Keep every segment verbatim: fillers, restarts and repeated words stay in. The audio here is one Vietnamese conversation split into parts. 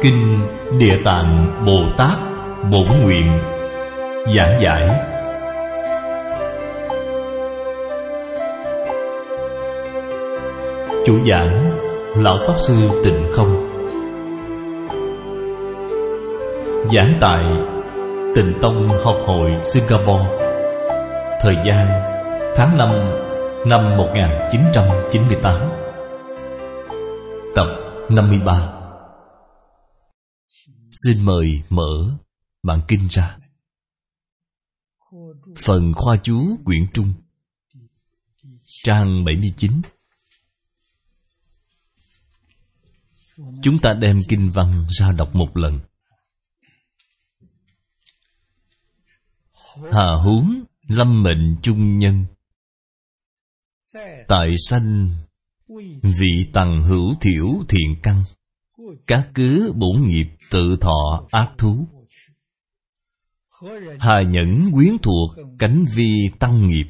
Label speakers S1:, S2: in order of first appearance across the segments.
S1: Kinh Địa Tạng Bồ Tát Bổn Nguyện giảng giải. Chủ giảng Lão Pháp Sư Tịnh Không. Giảng tại Tịnh Tông Học hội Singapore. Thời gian tháng năm năm một nghìn chín trăm chín mươi tám. Tập năm mươi ba. Xin mời mở bản kinh ra. Phần khoa chú quyển Trung, trang bảy mươi chín. Chúng ta đem kinh văn ra đọc một lần. Hà huống lâm mệnh trung nhân, tại sanh vị tằng hữu thiểu thiện căn, các cứ bổn nghiệp tự thọ ác thú. Hà nhẫn quyến thuộc cánh vi tăng nghiệp,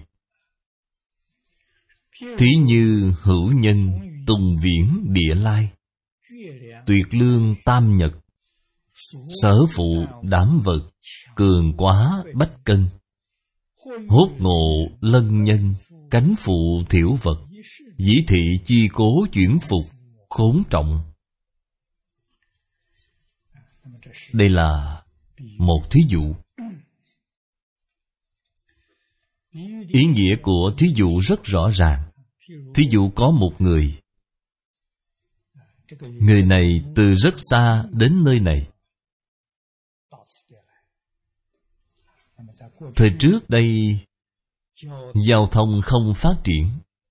S1: thí như hữu nhân tùng viễn địa lai, tuyệt lương tam nhật, sở phụ đảm vật, cường quá bách cân, hốt ngộ lân nhân, cánh phụ thiểu vật, dĩ thị chi cố chuyển phục, khốn trọng. Đây là một thí dụ. Ý nghĩa của thí dụ rất rõ ràng. Thí dụ có một người. Người này từ rất xa đến nơi này. Thời trước đây, giao thông không phát triển.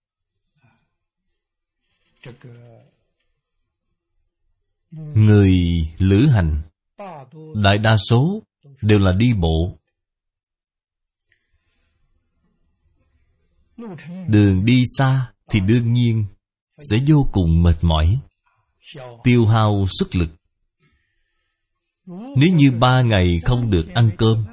S1: Người lữ hành đại đa số đều là đi bộ. Đường đi xa thì đương nhiên sẽ vô cùng mệt mỏi, tiêu hao sức lực. Nếu như ba ngày không được ăn cơm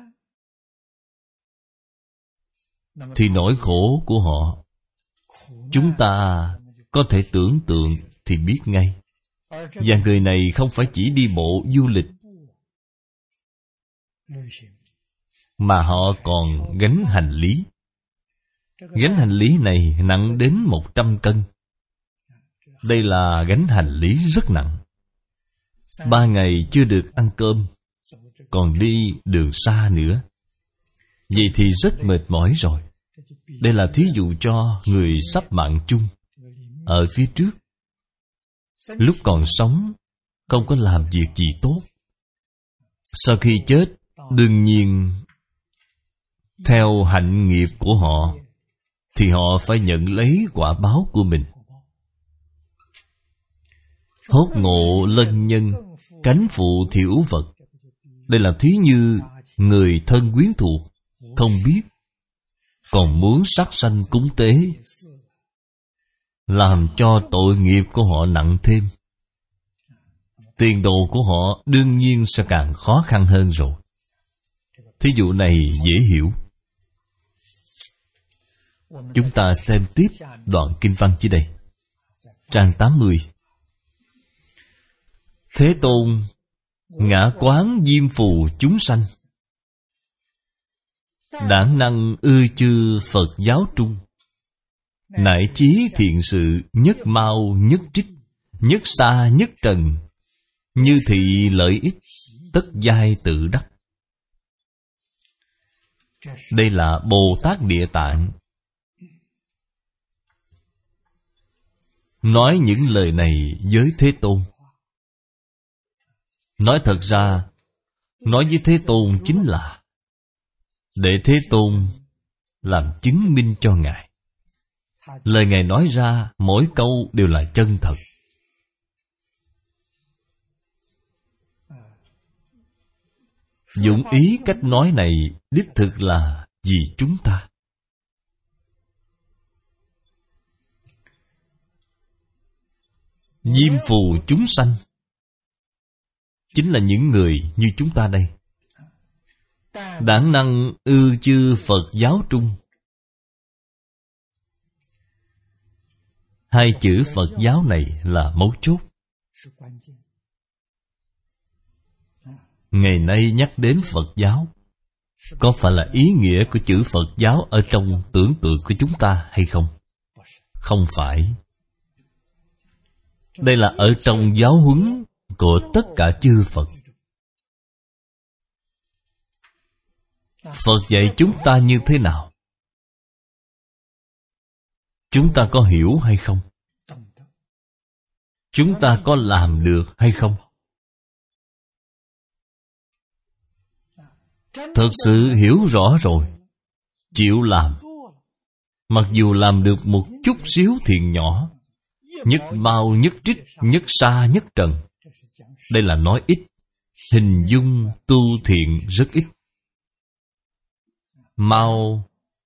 S1: thì nỗi khổ của họ chúng ta có thể tưởng tượng thì biết ngay. Và người này không phải chỉ đi bộ du lịch, mà họ còn gánh hành lý. Gánh hành lý này nặng đến một trăm cân. Đây là gánh hành lý rất nặng. Ba ngày chưa được ăn cơm, còn đi đường xa nữa. Vậy thì rất mệt mỏi rồi. Đây là thí dụ cho người sắp mạng chung. Ở phía trước, lúc còn sống không có làm việc gì tốt. Sau khi chết, đương nhiên theo hạnh nghiệp của họ thì họ phải nhận lấy quả báo của mình. Hốt ngộ lân nhân, cánh phụ thiểu vật. Đây là thí như người thân quyến thuộc không biết, còn muốn sát sanh cúng tế, làm cho tội nghiệp của họ nặng thêm. Tiền đồ của họ đương nhiên sẽ càng khó khăn hơn rồi. Thí dụ này dễ hiểu. Chúng ta xem tiếp đoạn kinh văn dưới đây. Trang tám mươi. Thế Tôn ngã quán diêm phù chúng sanh, đản năng ư chư Phật giáo trung, nại chí thiện sự nhất mau nhất trích, nhất xa nhất trần, như thị lợi ích tất giai tự đắc. Đây là Bồ Tát Địa Tạng nói những lời này với Thế Tôn. Nói thật ra, nói với Thế Tôn chính là để Thế Tôn làm chứng minh cho Ngài. Lời Ngài nói ra mỗi câu đều là chân thật. Dụng ý cách nói này đích thực là vì chúng ta. Diêm phù chúng sanh chính là những người như chúng ta đây. Đản năng ư chư Phật giáo trung. Hai chữ Phật giáo này là mấu chốt. ngày nay nhắc đến Phật giáo, có phải là ý nghĩa của chữ Phật giáo ở trong tưởng tượng của chúng ta hay không? Không phải. Đây là ở trong giáo huấn của tất cả chư Phật. Phật dạy chúng ta như thế nào? Chúng ta có hiểu hay không? Chúng ta có làm được hay không? Thật sự hiểu rõ rồi, chịu làm, mặc dù làm được một chút xíu thiện nhỏ, nhất bao nhất trích, nhất sa nhất trần, đây là nói ít, hình dung tu thiện rất ít. Mau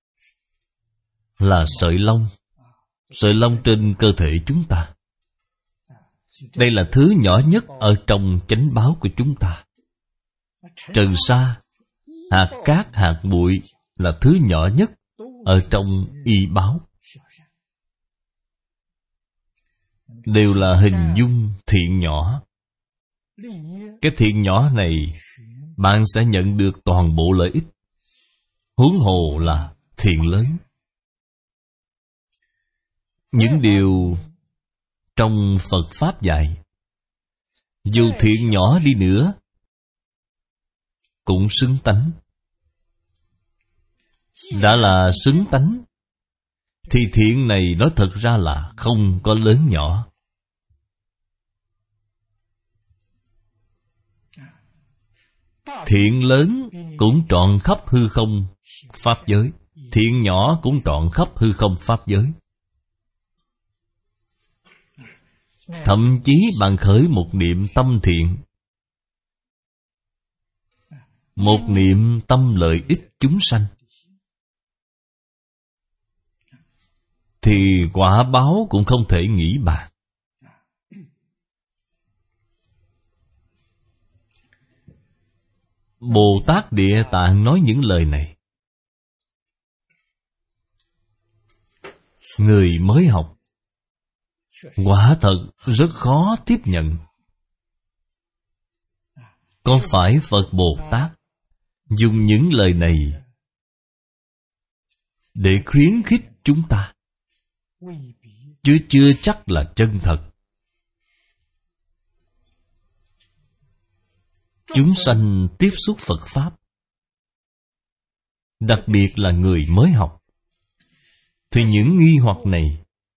S1: là sợi lông, sợi lông trên cơ thể chúng ta. Đây là thứ nhỏ nhất ở trong chánh báo của chúng ta. Trần sa, hạt cát, hạt bụi là thứ nhỏ nhất ở trong y báo. Đều là hình dung thiện nhỏ. Cái thiện nhỏ này bạn sẽ nhận được toàn bộ lợi ích, huống hồ là thiện lớn. Những điều trong Phật Pháp dạy, dù thiện nhỏ đi nữa cũng xứng tánh. Đã là xứng tánh thì thiện này nói thật ra là không có lớn nhỏ. Thiện lớn cũng trọn khắp hư không Pháp giới, thiện nhỏ cũng trọn khắp hư không Pháp giới. Thậm chí bạn khởi một niệm tâm thiện, một niệm tâm lợi ích chúng sanh, thì quả báo cũng không thể nghĩ bàn. Bồ Tát Địa Tạng nói những lời này, người mới học quả thật rất khó tiếp nhận. Có phải Phật Bồ Tát dùng những lời này để khuyến khích chúng ta, chứ chưa chắc là chân thật. Chúng sanh tiếp xúc Phật Pháp, đặc biệt là người mới học, thì những nghi hoặc này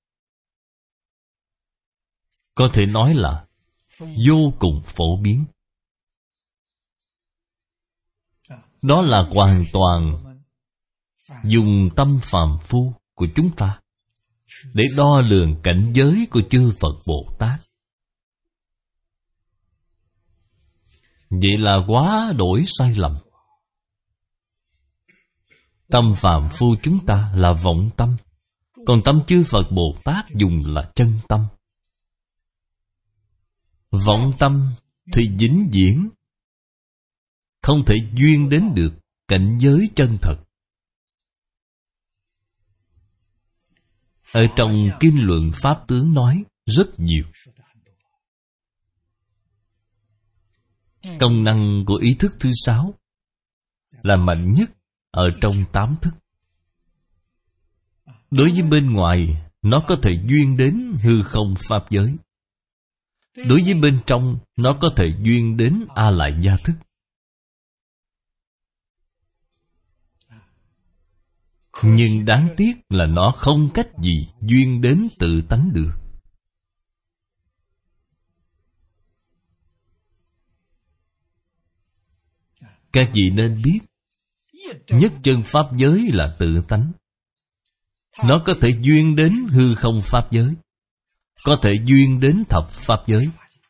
S1: có thể nói là vô cùng phổ biến. Đó là hoàn toàn dùng tâm phàm phu của chúng ta để đo lường cảnh giới của chư Phật Bồ Tát. Vậy là quá đổi sai lầm. Tâm phàm phu chúng ta là vọng tâm, còn tâm chư Phật Bồ Tát dùng là chân tâm. Vọng tâm thì vĩnh viễn không thể duyên đến được cảnh giới chân thật. Ở trong Kinh Luận Pháp Tướng nói rất nhiều. Công năng của ý thức thứ sáu là mạnh nhất ở trong tám thức. Đối với bên ngoài, nó có thể duyên đến hư không Pháp giới. Đối với bên trong, nó có thể duyên đến A Lại Gia thức. Nhưng đáng tiếc là nó không cách gì duyên đến tự tánh được. Các vị nên biết, nhất chân Pháp giới là tự tánh. Nó có thể duyên đến hư không Pháp giới, có thể duyên đến thập Pháp giới.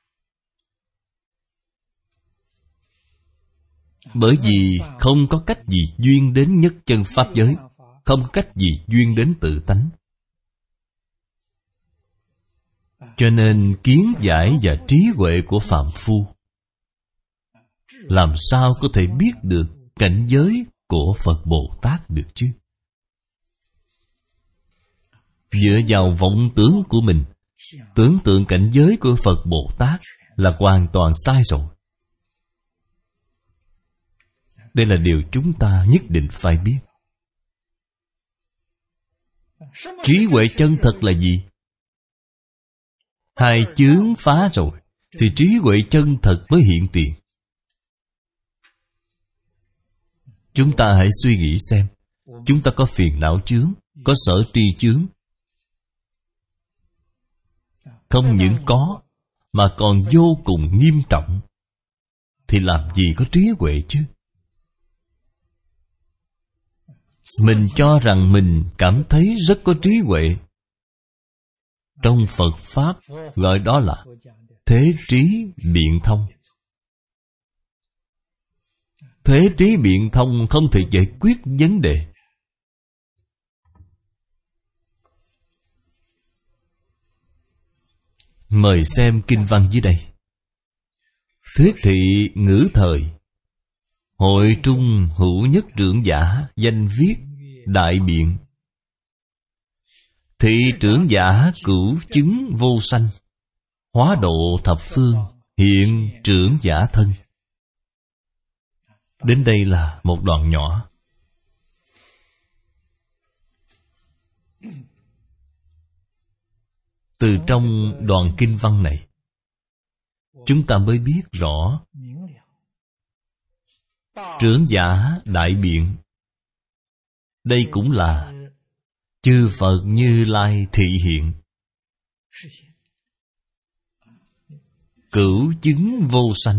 S1: Bởi vì không có cách gì duyên đến nhất chân Pháp giới, không có cách gì duyên đến tự tánh. Cho nên kiến giải và trí huệ của phàm phu làm sao có thể biết được cảnh giới của Phật Bồ Tát được chứ? Dựa vào vọng tưởng của mình, tưởng tượng cảnh giới của Phật Bồ Tát là hoàn toàn sai rồi. Đây là điều chúng ta nhất định phải biết. Trí huệ chân thật là gì? Hai chướng phá rồi thì trí huệ chân thật mới hiện tiền. Chúng ta hãy suy nghĩ xem, chúng ta có phiền não chướng, có sở tri chướng. Không những có, mà còn vô cùng nghiêm trọng, thì làm gì có trí huệ chứ? Mình cho rằng mình cảm thấy rất có trí huệ. Trong Phật Pháp gọi đó là thế trí biện thông. Thế trí biện thông không thể giải quyết vấn đề. Mời xem kinh văn dưới đây. Thuyết thị ngữ thời, hội trung hữu nhất trưởng giả, danh viết đại biện. Thị trưởng giả cửu chứng vô sanh, hóa độ thập phương, hiện trưởng giả thân. Đến đây là một đoạn nhỏ. Từ trong đoạn kinh văn này, chúng ta mới biết rõ trưởng giả đại biện. Đây cũng là chư Phật Như Lai thị hiện. Cửu chứng vô sanh.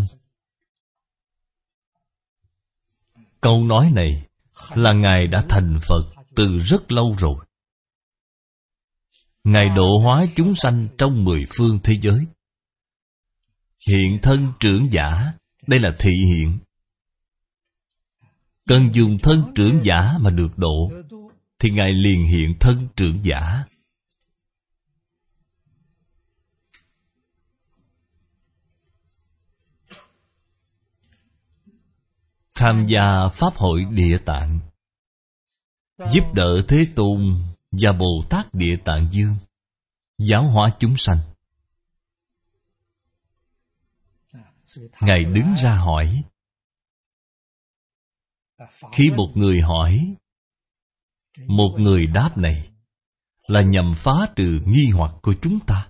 S1: Câu nói này là Ngài đã thành Phật từ rất lâu rồi. Ngài độ hóa chúng sanh trong mười phương thế giới. Hiện thân trưởng giả, đây là thị hiện. Cần dùng thân trưởng giả mà được độ, thì Ngài liền hiện thân trưởng giả. Tham gia Pháp hội Địa Tạng, giúp đỡ Thế Tôn và Bồ Tát Địa Tạng Dương giáo hóa chúng sanh. Ngài đứng ra hỏi. Khi một người hỏi, một người đáp này là nhằm phá trừ nghi hoặc của chúng ta.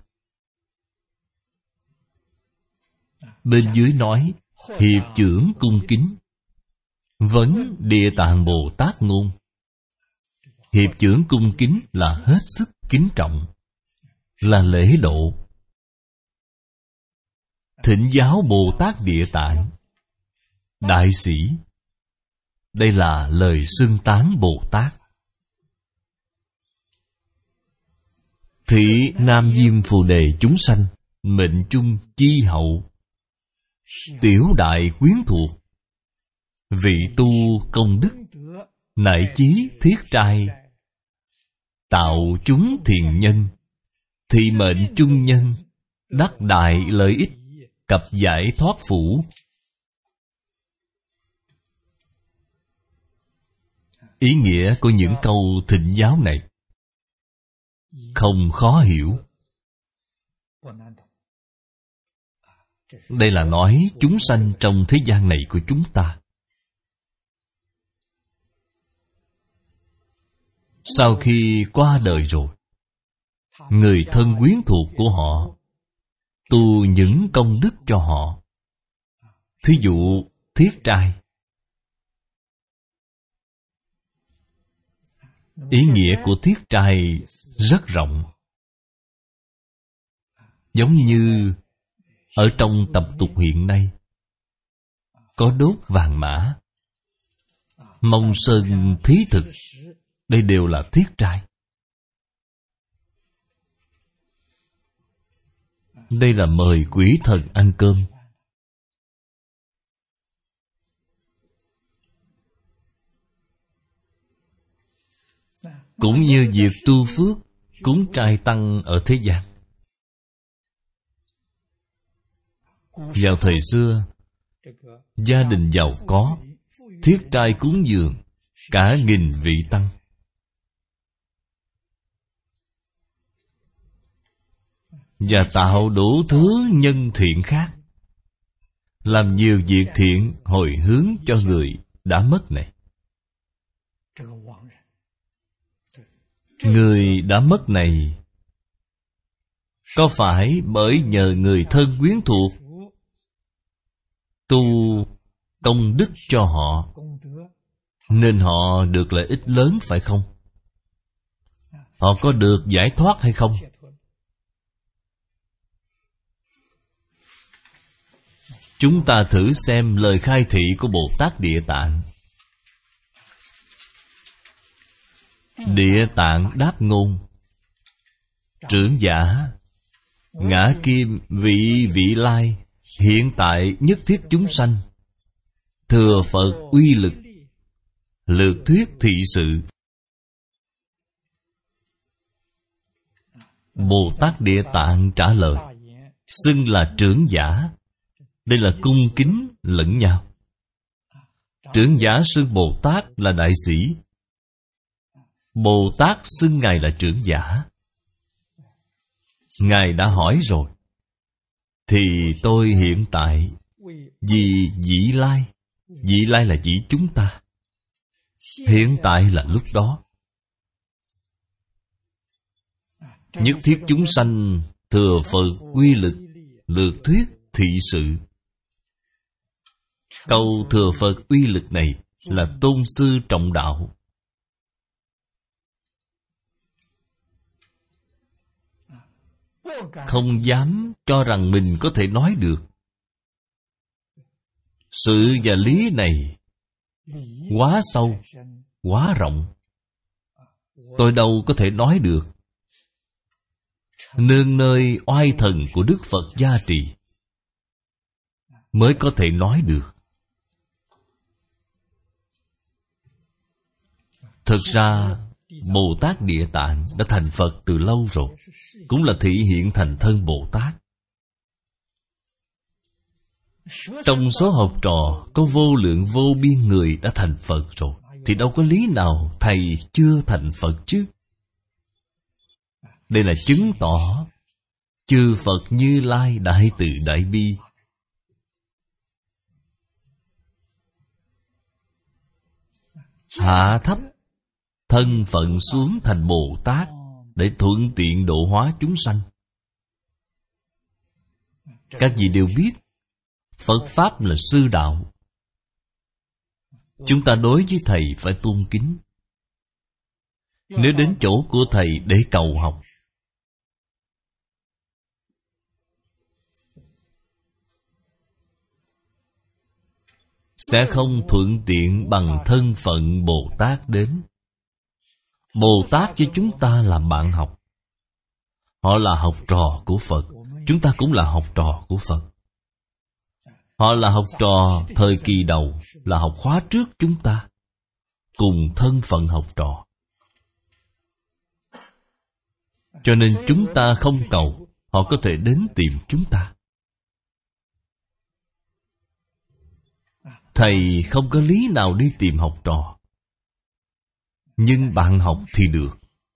S1: Bên dưới nói hiệp chưởng cung kính, vấn Địa Tạng Bồ Tát ngôn. Hiệp chưởng cung kính là hết sức kính trọng, là lễ độ. Thỉnh giáo Bồ Tát Địa Tạng, đại sĩ. Đây là lời xưng tán Bồ Tát. Thị Nam Diêm Phù Đề chúng sanh, mệnh trung chi hậu, tiểu đại quyến thuộc, vị tu công đức, nại chí thiết trai, tạo chúng thiện nhân, thị mệnh trung nhân, đắc đại lợi ích, cập giải thoát phủ. Ý nghĩa của những câu thỉnh giáo này không khó hiểu. Đây là nói chúng sanh trong thế gian này của chúng ta. Sau khi qua đời rồi, người thân quyến thuộc của họ tu những công đức cho họ. Thí dụ thiết trai. Ý nghĩa của thiết trai rất rộng. Giống như ở trong tập tục hiện nay, có đốt vàng mã, mông sơn thí thực, đây đều là thiết trai. Đây là mời quỷ thần ăn cơm. Cũng như việc tu phước, cúng trai tăng ở thế gian. Vào thời xưa, gia đình giàu có, thiết trai cúng dường cả nghìn vị tăng. Và tạo đủ thứ nhân thiện khác, làm nhiều việc thiện hồi hướng cho người đã mất này. Người đã mất này có phải bởi nhờ người thân quyến thuộc tu công đức cho họ nên họ được lợi ích lớn phải không? Họ có được giải thoát hay không? Chúng ta thử xem lời khai thị của Bồ Tát Địa Tạng. Địa Tạng đáp ngôn: trưởng giả, ngã kim vị vị lai, hiện tại nhất thiết chúng sanh, thừa Phật uy lực, lược thuyết thị sự. Bồ Tát Địa Tạng trả lời: xưng là trưởng giả. Đây là cung kính lẫn nhau. Trưởng giả xưng Bồ Tát là đại sĩ, Bồ Tát xưng Ngài là trưởng giả. Ngài đã hỏi rồi, thì tôi hiện tại vì vị lai. Vị lai là chỉ chúng ta. Hiện tại là lúc đó. Nhất thiết chúng sanh thừa Phật uy lực, lược thuyết thị sự. Câu thừa Phật uy lực này là tôn sư trọng đạo. Không dám cho rằng mình có thể nói được. Sự và lý này quá sâu, quá rộng, tôi đâu có thể nói được. Nương nơi oai thần của Đức Phật gia trì mới có thể nói được. Thực ra Bồ Tát Địa Tạng đã thành Phật từ lâu rồi, cũng là thị hiện thành thân Bồ Tát. Trong số học trò có vô lượng vô biên người đã thành Phật rồi, thì đâu có lý nào thầy chưa thành Phật chứ. Đây là chứng tỏ chư Phật Như Lai đại từ đại bi. Hạ thấp thân phận xuống thành Bồ Tát để thuận tiện độ hóa chúng sanh. Các vị đều biết Phật Pháp là sư đạo. Chúng ta đối với thầy phải tôn kính. Nếu đến chỗ của thầy để cầu học, sẽ không thuận tiện bằng thân phận Bồ Tát đến. Bồ Tát với chúng ta là bạn học. Họ là học trò của Phật, chúng ta cũng là học trò của Phật. Họ là học trò thời kỳ đầu, là học khóa trước chúng ta, cùng thân phận học trò. Cho nên chúng ta không cầu, họ có thể đến tìm chúng ta. Thầy không có lý nào đi tìm học trò, nhưng bạn học thì được.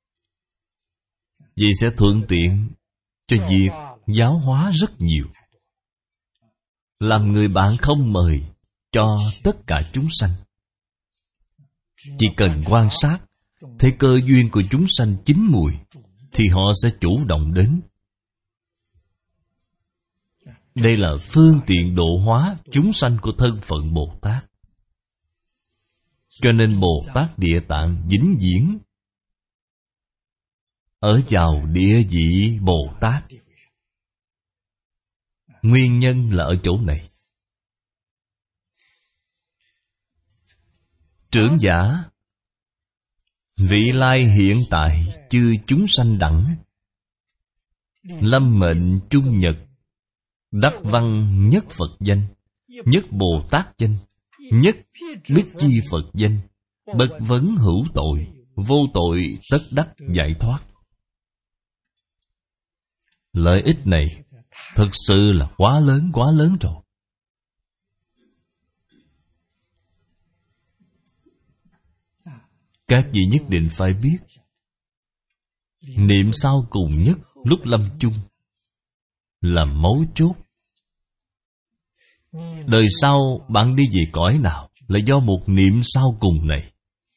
S1: Vậy sẽ thuận tiện cho việc giáo hóa rất nhiều. Làm người bạn không mời cho tất cả chúng sanh. Chỉ cần quan sát, thấy cơ duyên của chúng sanh chín mùi, thì họ sẽ chủ động đến. Đây là phương tiện độ hóa chúng sanh của thân phận Bồ Tát. Cho nên Bồ Tát Địa Tạng vĩnh viễn ở vào địa vị Bồ Tát. Nguyên nhân là ở chỗ này. Trưởng giả, vị lai hiện tại chư chúng sanh đẳng, lâm mệnh trung nhật, đắc văn nhất Phật danh, nhất Bồ Tát danh, nhất Bích Chi Phật danh, bất vấn hữu tội, vô tội tất đắc giải thoát. Lợi ích này thực sự là quá lớn, quá lớn rồi. Các vị nhất định phải biết, niệm sau cùng nhất lúc lâm chung là mấu chốt. Đời sau bạn đi về cõi nào là do một niệm sau cùng này.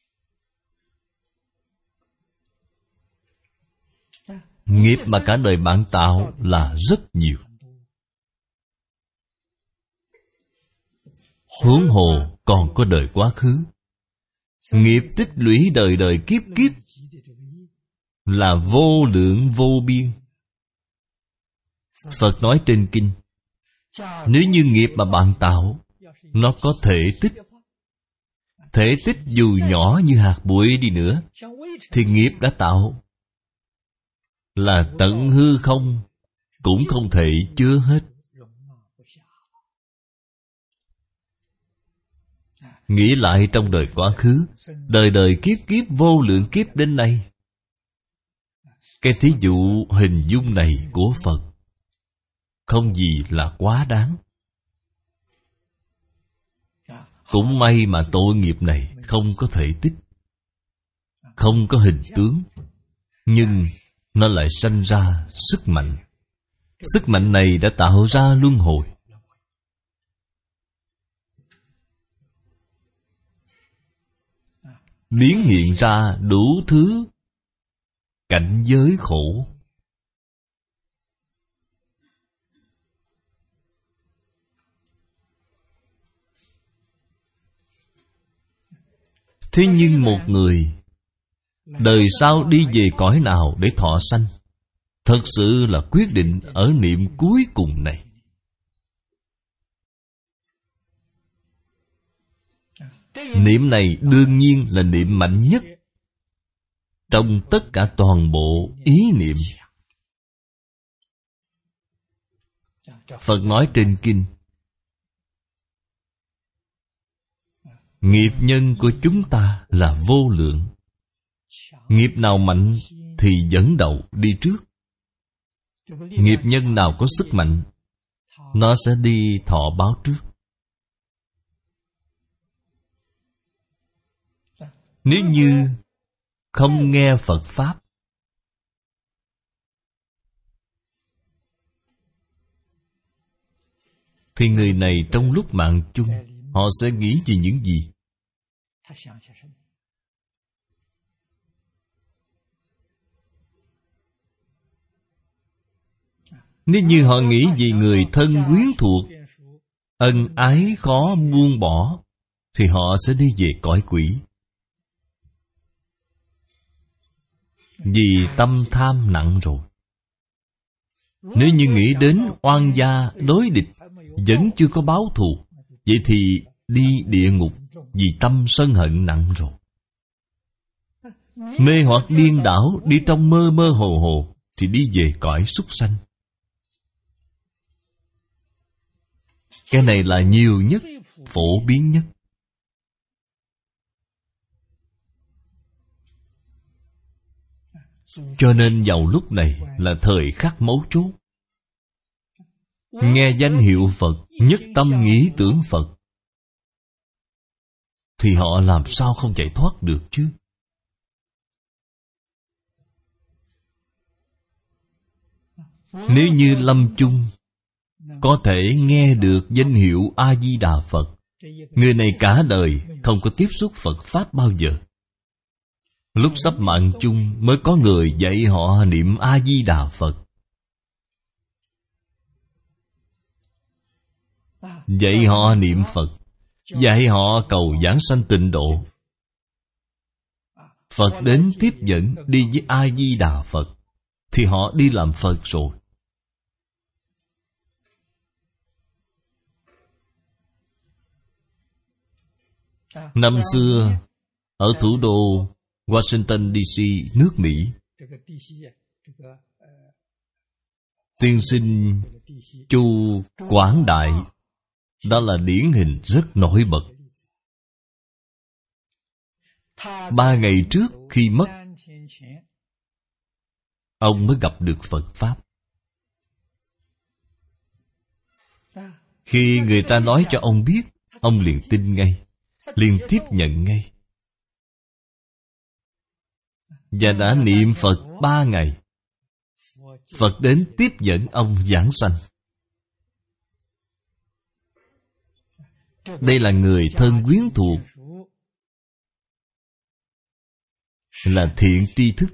S1: Nghiệp mà cả đời bạn tạo là rất nhiều. Huống hồ còn có đời quá khứ. Nghiệp tích lũy đời đời kiếp kiếp là vô lượng vô biên. Phật nói trên kinh, nếu như nghiệp mà bạn tạo, nó có thể tích. Thể tích dù nhỏ như hạt bụi đi nữa, thì nghiệp đã tạo là tận hư không, cũng không thể chứa hết. Nghĩ lại trong đời quá khứ, đời đời kiếp kiếp vô lượng kiếp đến nay, cái thí dụ hình dung này của Phật không gì là quá đáng. Cũng may mà tội nghiệp này không có thể tích, không có hình tướng, nhưng nó lại sanh ra sức mạnh. Sức mạnh này đã tạo ra luân hồi. Biến hiện ra đủ thứ cảnh giới khổ. Thế nhưng một người đời sau đi về cõi nào để thọ sanh, thật sự là quyết định ở niệm cuối cùng này. Niệm này đương nhiên là niệm mạnh nhất trong tất cả toàn bộ ý niệm. Phật nói trên kinh, nghiệp nhân của chúng ta là vô lượng. Nghiệp nào mạnh thì dẫn đầu đi trước. Nghiệp nhân nào có sức mạnh, nó sẽ đi thọ báo trước. Nếu như không nghe Phật Pháp, thì người này trong lúc mạng chung, họ sẽ nghĩ về những gì? Nếu như họ nghĩ về người thân quyến thuộc, ân ái khó buông bỏ, thì họ sẽ đi về cõi quỷ. Vì tâm tham nặng rồi. Nếu như nghĩ đến oan gia đối địch vẫn chưa có báo thù, vậy thì đi địa ngục vì tâm sân hận nặng rồi. Mê hoặc điên đảo, đi trong mơ mơ hồ hồ, thì đi về cõi súc sanh. Cái này là nhiều nhất, phổ biến nhất. Cho nên vào lúc này là thời khắc mấu chốt. Nghe danh hiệu Phật, nhất tâm nghĩ tưởng Phật, thì họ làm sao không chạy thoát được chứ? Nếu như lâm chung có thể nghe được danh hiệu A-di-đà Phật, người này cả đời không có tiếp xúc Phật Pháp bao giờ. Lúc sắp mạng chung mới có người dạy họ niệm A-di-đà Phật, dạy họ niệm Phật, dạy họ cầu giảng sanh tịnh độ. Phật đến tiếp dẫn đi với A-di-đà Phật, thì họ đi làm Phật rồi. Năm xưa ở thủ đô Washington đê xê, nước Mỹ, tiên sinh Chu Quảng Đại, đó là điển hình rất nổi bật. Ba ngày trước khi mất, ông mới gặp được Phật Pháp. Khi người ta nói cho ông biết, ông liền tin ngay, liền tiếp nhận ngay, và đã niệm Phật ba ngày. Phật đến tiếp dẫn ông giảng sanh. Đây là người thân quyến thuộc, là thiện tri thức.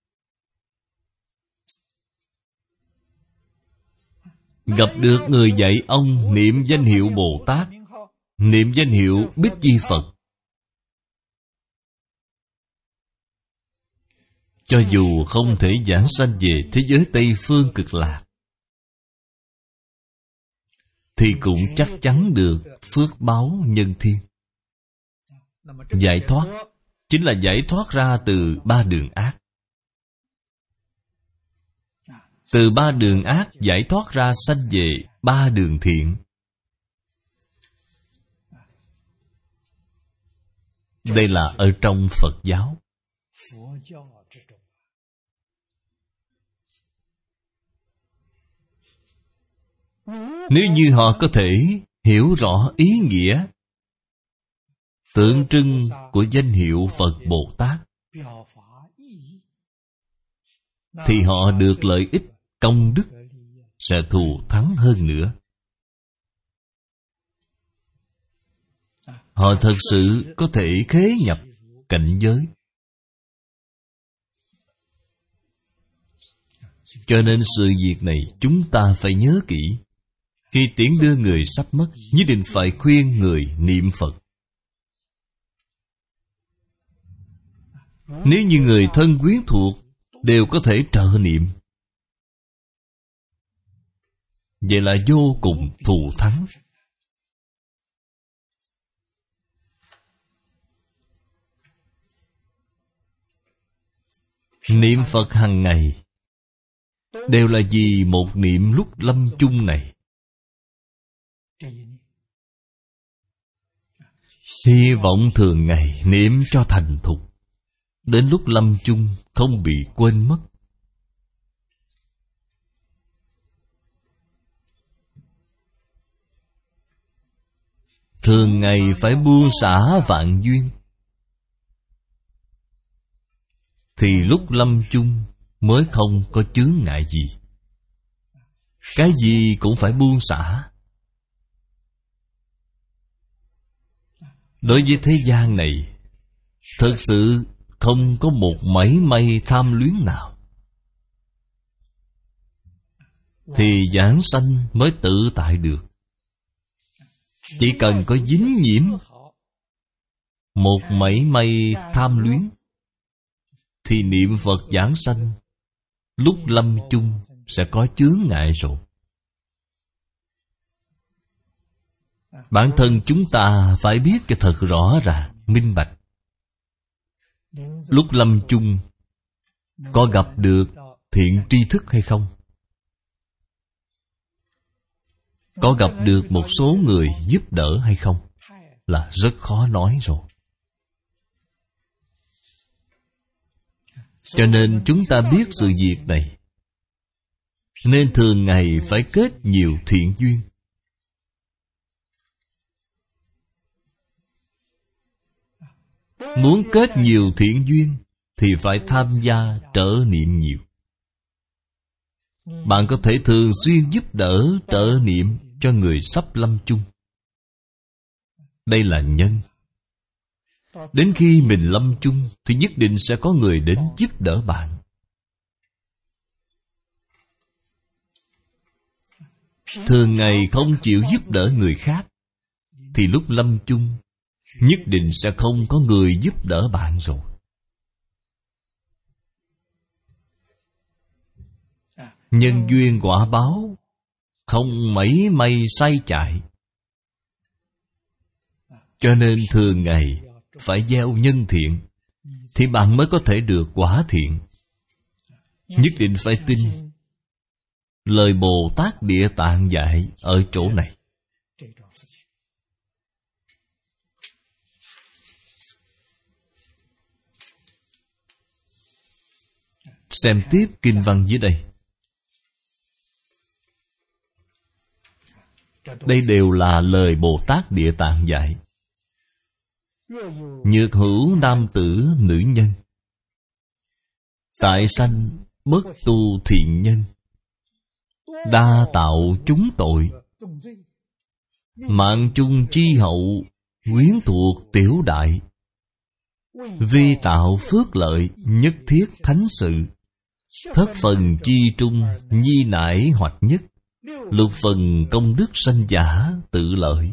S1: Gặp được người dạy ông niệm danh hiệu Bồ Tát, niệm danh hiệu Bích Chi Phật, cho dù không thể giảng sanh về thế giới Tây Phương Cực Lạc, thì cũng chắc chắn được phước báo nhân thiên. Giải thoát chính là giải thoát ra từ ba đường ác. Từ ba đường ác giải thoát ra sanh về ba đường thiện. Đây là ở trong Phật giáo. Nếu như họ có thể hiểu rõ ý nghĩa tượng trưng của danh hiệu Phật Bồ Tát, thì họ được lợi ích, công đức sẽ thù thắng hơn nữa. Họ thật sự có thể khế nhập cảnh giới. Cho nên sự việc này chúng ta phải nhớ kỹ. Khi tiễn đưa người sắp mất, nhất định phải khuyên người niệm Phật. Nếu như người thân quyến thuộc đều có thể trợ niệm, vậy là vô cùng thù thắng. Niệm Phật hàng ngày đều là vì một niệm lúc lâm chung này. Hy vọng thường ngày niệm cho thành thục, đến lúc lâm chung không bị quên mất. Thường ngày phải buông xả vạn duyên, thì lúc lâm chung mới không có chướng ngại gì. Cái gì cũng phải buông xả. Đối với thế gian này, thật sự không có một mảy may tham luyến nào, thì giảng sanh mới tự tại được. Chỉ cần có dính nhiễm một mảy may tham luyến, thì niệm Phật giảng sanh lúc lâm chung sẽ có chướng ngại rồi. Bản thân chúng ta phải biết cái thật rõ ràng, minh bạch. Lúc lâm chung có gặp được thiện tri thức hay không? Có gặp được một số người giúp đỡ hay không? Là rất khó nói rồi. Cho nên chúng ta biết sự việc này, nên thường ngày phải kết nhiều thiện duyên. Muốn kết nhiều thiện duyên thì phải tham gia trợ niệm nhiều. Bạn có thể thường xuyên giúp đỡ trợ niệm cho người sắp lâm chung. Đây là nhân. Đến khi mình lâm chung thì nhất định sẽ có người đến giúp đỡ bạn. Thường ngày không chịu giúp đỡ người khác, thì lúc lâm chung nhất định sẽ không có người giúp đỡ bạn rồi. Nhân duyên quả báo không mảy may sai chạy. Cho nên thường ngày phải gieo nhân thiện, thì bạn mới có thể được quả thiện. Nhất định phải tin lời Bồ Tát Địa Tạng dạy ở chỗ này. Xem tiếp kinh văn dưới đây. Đây đều là lời Bồ Tát Địa Tạng dạy. Nhược hữu nam tử nữ nhân, tại sanh bất tu thiện nhân, đa tạo chúng tội, Mạng chung chi hậu, quyến thuộc tiểu đại. Vi tạo phước lợi, nhất thiết thánh sự. Thất phần chi trung, nhi nải hoạch nhất. Lục phần công đức sanh giả, tự lợi.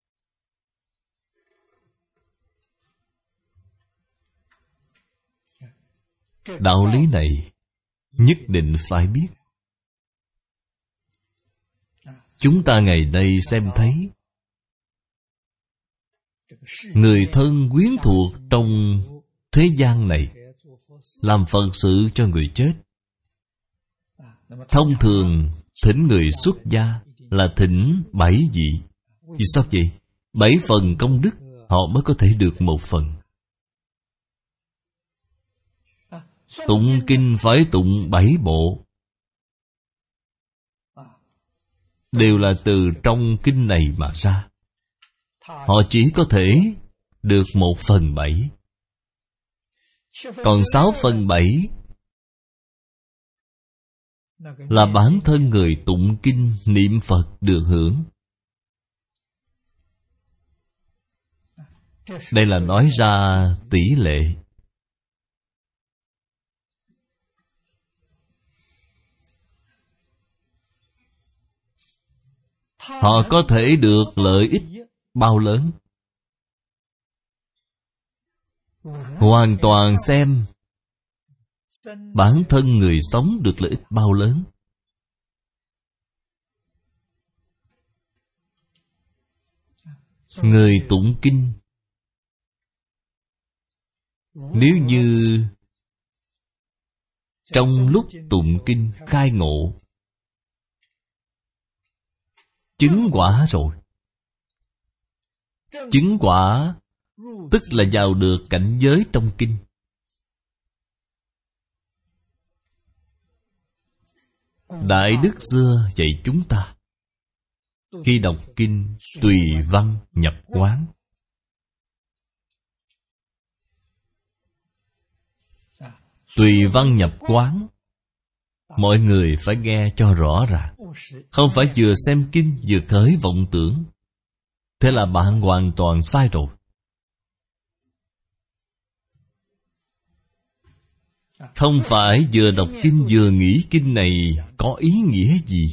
S1: Đạo lý này nhất định phải biết. Chúng ta ngày nay xem thấy người thân quyến thuộc trong thế gian này làm Phật sự cho người chết. Thông thường thỉnh người xuất gia là thỉnh bảy vị. Vì sao vậy? Bảy phần công đức họ mới có thể được một phần. Tụng kinh phải tụng bảy bộ, đều là từ trong kinh này mà ra. Họ chỉ có thể được một phần bảy. Còn sáu phần bảy là bản thân người tụng kinh niệm Phật được hưởng. Đây là nói ra tỷ lệ. Họ có thể được lợi ích bao lớn? Hoàn toàn xem bản thân người sống được lợi ích bao lớn. Người tụng kinh, nếu như trong lúc tụng kinh khai ngộ, chứng quả rồi. Chứng quả tức là vào được cảnh giới trong kinh. Đại đức xưa dạy chúng ta, khi đọc kinh tùy văn nhập quán. Tùy văn nhập quán, mọi người phải nghe cho rõ ràng. Không phải vừa xem kinh vừa khởi vọng tưởng. Thế là bạn hoàn toàn sai rồi. Không phải vừa đọc kinh vừa nghĩ kinh này có ý nghĩa gì.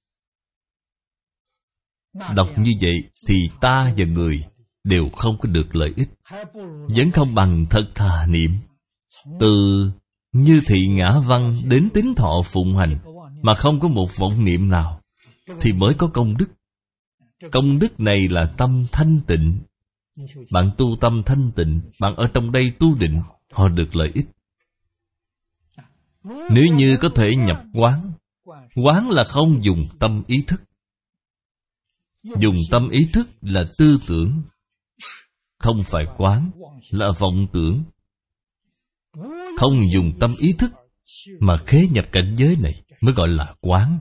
S1: Đọc như vậy thì ta và người đều không có được lợi ích. Vẫn không bằng thật thà niệm. Từ Như Thị Ngã Văn đến Tín Thọ Phụng Hành mà không có một vọng niệm nào thì mới có công đức. Công đức này là tâm thanh tịnh. Bạn tu tâm thanh tịnh, bạn ở trong đây tu định, họ được lợi ích. Nếu như có thể nhập quán, quán là không dùng tâm ý thức. Dùng tâm ý thức là tư tưởng, không phải quán, là vọng tưởng. Không dùng tâm ý thức mà khế nhập cảnh giới này mới gọi là quán.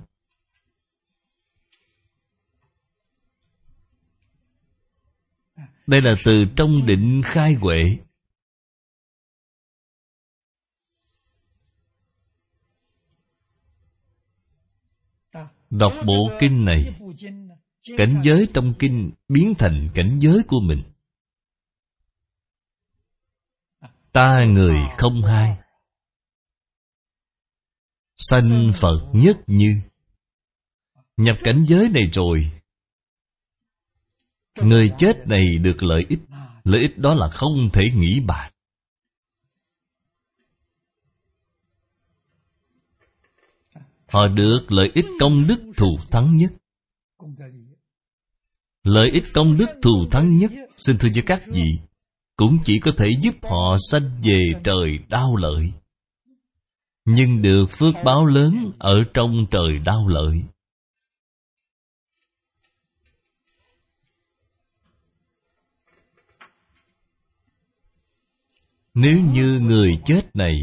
S1: Đây là từ trong định khai huệ. Đọc bộ kinh này, cảnh giới trong kinh biến thành cảnh giới của mình. Ta người không hai, sanh Phật nhất như. Nhập cảnh giới này rồi, người chết này được lợi ích. Lợi ích đó là không thể nghĩ bàn. Họ được lợi ích công đức thù thắng nhất. Lợi ích công đức thù thắng nhất, xin thưa với các vị, cũng chỉ có thể giúp họ sanh về trời đau lợi, nhưng được phước báo lớn ở trong trời đau lợi. Nếu như người chết này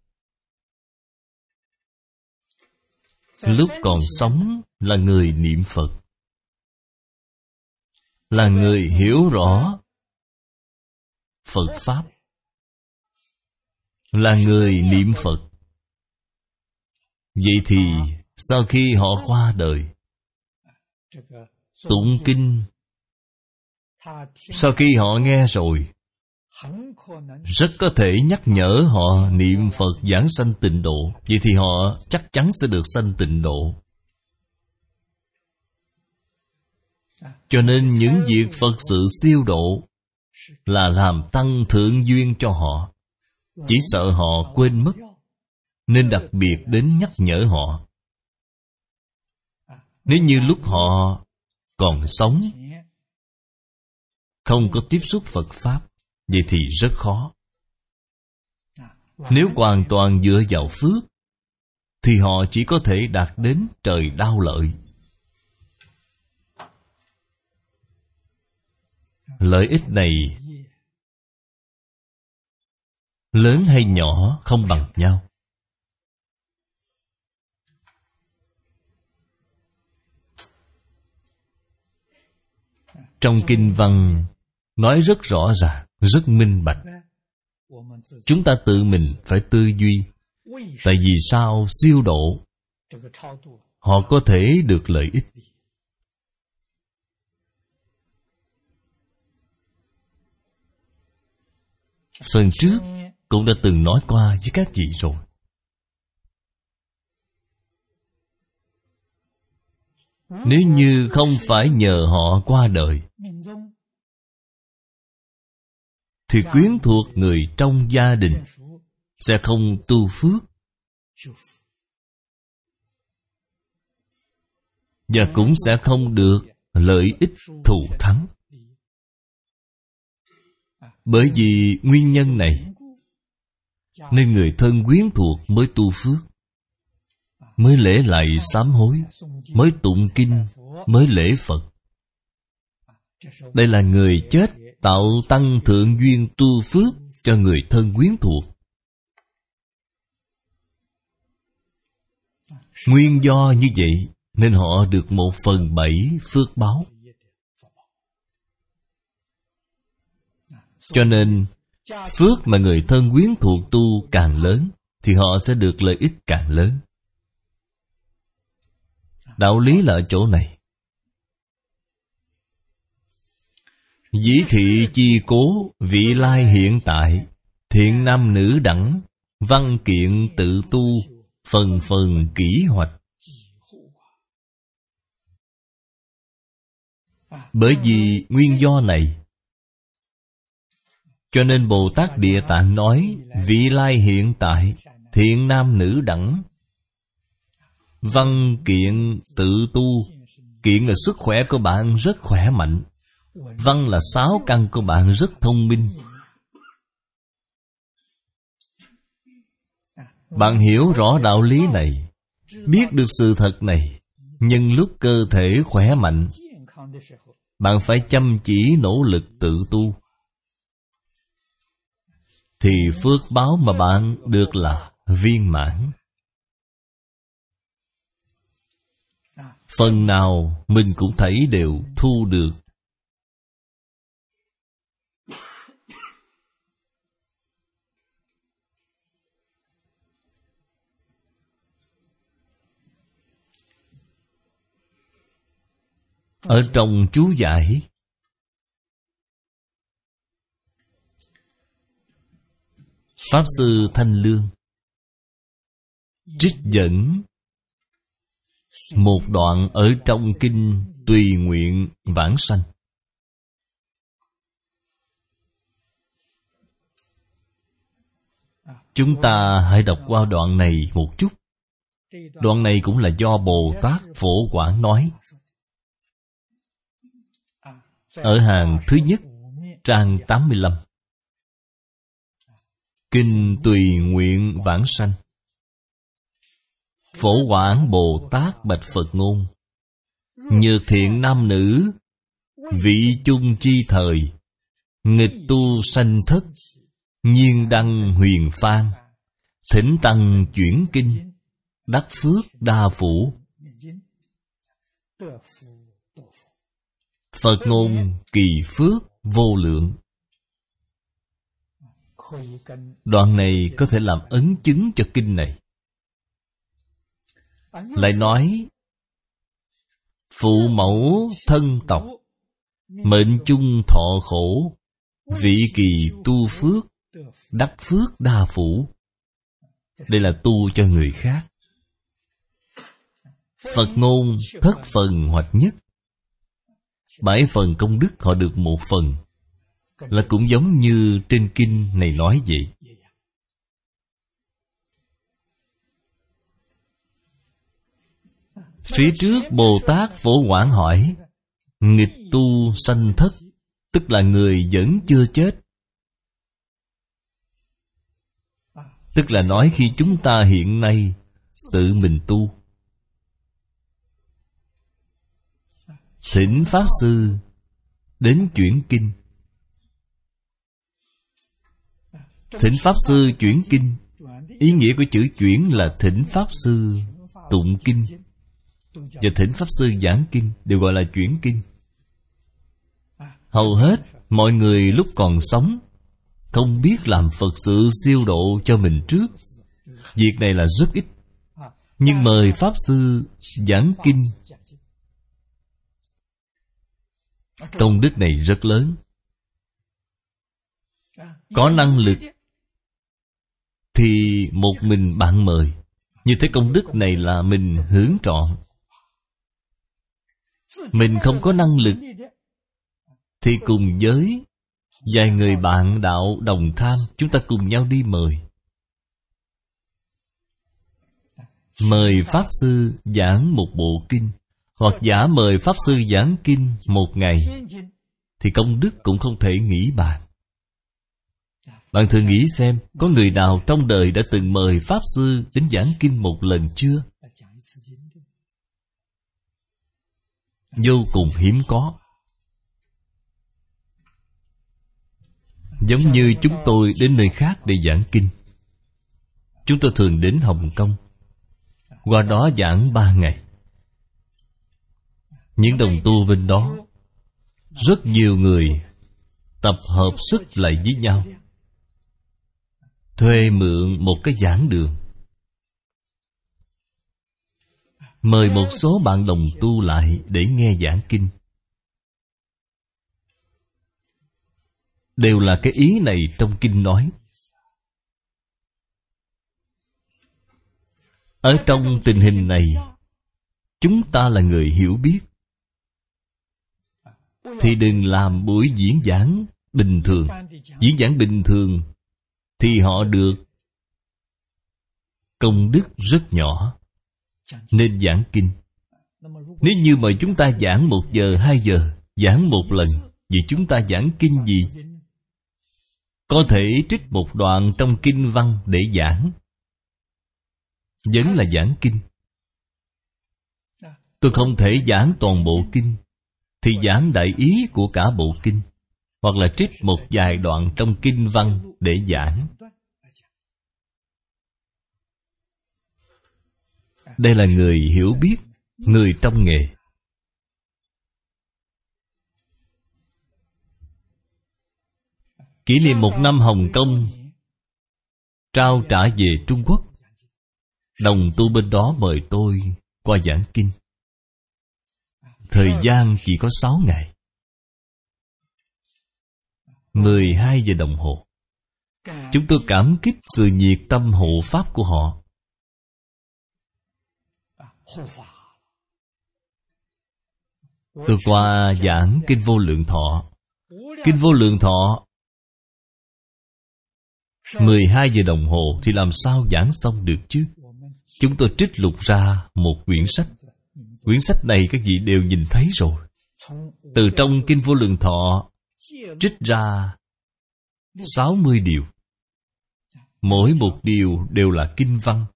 S1: lúc còn sống là người niệm Phật, là người hiểu rõ Phật Pháp, là người niệm Phật, vậy thì sau khi họ qua đời, tụng kinh Sau khi họ nghe rồi, rất có thể nhắc nhở họ niệm Phật giảng sanh tịnh độ. Vậy thì họ chắc chắn sẽ được sanh tịnh độ. Cho nên những việc Phật sự siêu độ là làm tăng thượng duyên cho họ. Chỉ sợ họ quên mất, nên đặc biệt đến nhắc nhở họ. Nếu như lúc họ còn sống, không có tiếp xúc Phật Pháp, vậy thì rất khó. Nếu hoàn toàn dựa vào phước, thì họ chỉ có thể đạt đến trời đau lợi. Lợi ích này lớn hay nhỏ không bằng nhau. Trong kinh văn nói rất rõ ràng, rất minh bạch. Chúng ta tự mình phải tư duy. Tại vì sao siêu độ họ có thể được lợi ích? Phần trước cũng đã từng nói qua với các vị rồi. Nếu như không phải nhờ họ qua đời, thì quyến thuộc người trong gia đình sẽ không tu phước, và cũng sẽ không được lợi ích thù thắng. Bởi vì nguyên nhân này, nên người thân quyến thuộc mới tu phước, mới lễ lạy sám hối, mới tụng kinh, mới lễ Phật. Đây là người chết tạo tăng thượng duyên tu phước cho người thân quyến thuộc. Nguyên do như vậy nên họ được một phần bảy phước báo. Cho nên phước mà người thân quyến thuộc tu càng lớn, thì họ sẽ được lợi ích càng lớn. Đạo lý là ở chỗ này. Dĩ thị chi cố, vị lai hiện tại, thiện nam nữ đẳng, văn kiện tự tu, phần phần kỹ hoạch. Bởi vì nguyên do này, cho nên Bồ Tát Địa Tạng nói, vị lai hiện tại, thiện nam nữ đẳng, văn kiện tự tu. Kiện là sức khỏe của bạn rất khỏe mạnh, văn là sáu căn của bạn rất thông minh. Bạn hiểu rõ đạo lý này, biết được sự thật này, nhân lúc cơ thể khỏe mạnh, bạn phải chăm chỉ nỗ lực tự tu, thì phước báo mà bạn được là viên mãn. Phần nào mình cũng thấy đều thu được. Ở trong chú giải, Pháp Sư Thanh Lương trích dẫn một đoạn ở trong kinh Tùy Nguyện Vãng Sanh. Chúng ta hãy đọc qua đoạn này một chút. Đoạn này cũng là do Bồ Tát Phổ Quảng nói. Ở hàng thứ nhất, trang tám mươi lăm, kinh Tùy Nguyện Vãng Sanh. Phổ Quảng Bồ Tát bạch Phật ngôn: nhược thiện nam nữ, vị chung chi thời, nghịch tu sanh thất, nhiên đăng huyền phan, thỉnh tăng chuyển kinh, đắc phước đa phủ. Phật ngôn kỳ phước vô lượng. Đoạn này có thể làm ấn chứng cho kinh này. Lại nói, phụ mẫu thân tộc mệnh chung thọ khổ, vị kỳ tu phước, đắc phước đa phủ. Đây là tu cho người khác. Phật ngôn thất phần hoạch nhất. Bảy phần công đức họ được một phần, là cũng giống như trên kinh này nói vậy. Phía trước Bồ Tát Phổ Quảng hỏi: nghịch tu sanh thất, tức là người vẫn chưa chết. Tức là nói khi chúng ta hiện nay tự mình tu, thỉnh Pháp Sư đến chuyển kinh. Thỉnh Pháp Sư chuyển kinh, ý nghĩa của chữ chuyển là thỉnh Pháp Sư tụng kinh và thỉnh Pháp Sư giảng kinh, đều gọi là chuyển kinh. Hầu hết mọi người lúc còn sống không biết làm Phật sự siêu độ cho mình trước. Việc này là rất ít. Nhưng mời Pháp Sư giảng kinh, công đức này rất lớn. Có năng lực thì một mình bạn mời, như thế công đức này là mình hưởng trọn. Mình không có năng lực thì cùng với vài người bạn đạo đồng tham, chúng ta cùng nhau đi mời. Mời Pháp Sư giảng một bộ kinh, hoặc giả mời Pháp Sư giảng kinh một ngày, thì công đức cũng không thể nghĩ bàn. Bạn thử nghĩ xem, có người nào trong đời đã từng mời Pháp Sư đến giảng kinh một lần chưa? Vô cùng hiếm có. Giống như chúng tôi đến nơi khác để giảng kinh. Chúng tôi thường đến Hồng Kông, qua đó giảng ba ngày. Những đồng tu bên đó, rất nhiều người tập hợp sức lại với nhau, thuê mượn một cái giảng đường, mời một số bạn đồng tu lại để nghe giảng kinh. Đều là cái ý này trong kinh nói. Ở trong tình hình này, chúng ta là người hiểu biết, thì đừng làm buổi diễn giảng bình thường. Diễn giảng bình thường thì họ được công đức rất nhỏ, nên giảng kinh. Nếu như mà chúng ta giảng một giờ, hai giờ, giảng một lần, vậy chúng ta giảng kinh gì? Có thể trích một đoạn trong kinh văn để giảng, vẫn là giảng kinh. Tôi không thể giảng toàn bộ kinh, thì giảng đại ý của cả bộ kinh, hoặc là trích một vài đoạn trong kinh văn để giảng. Đây là người hiểu biết, người trong nghề. Kỷ niệm một năm Hồng Kông trao trả về Trung Quốc, đồng tu bên đó mời tôi qua giảng kinh. Thời gian chỉ có sáu ngày, mười hai giờ đồng hồ. Chúng tôi cảm kích sự nhiệt tâm hộ pháp của họ. Tôi qua giảng Kinh Vô Lượng Thọ. Kinh Vô Lượng Thọ mười hai giờ đồng hồ thì làm sao giảng xong được chứ? Chúng tôi trích lục ra một quyển sách. Quyển sách này các vị đều nhìn thấy rồi. Từ trong Kinh Vô Lượng Thọ trích ra sáu mươi điều. Mỗi một điều đều là kinh văn.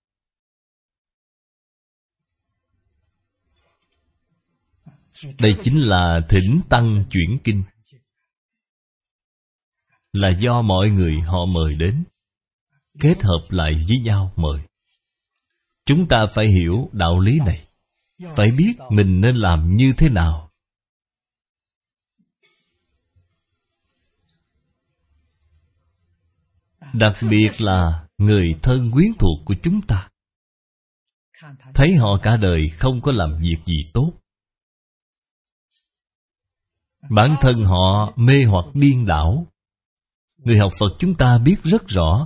S1: Đây chính là thỉnh tăng chuyển kinh, là do mọi người họ mời đến, kết hợp lại với nhau mời. Chúng ta phải hiểu đạo lý này, phải biết mình nên làm như thế nào. Đặc biệt là người thân quyến thuộc của chúng ta, thấy họ cả đời không có làm việc gì tốt, Bản thân họ mê hoặc điên đảo. Người học Phật chúng ta biết rất rõ.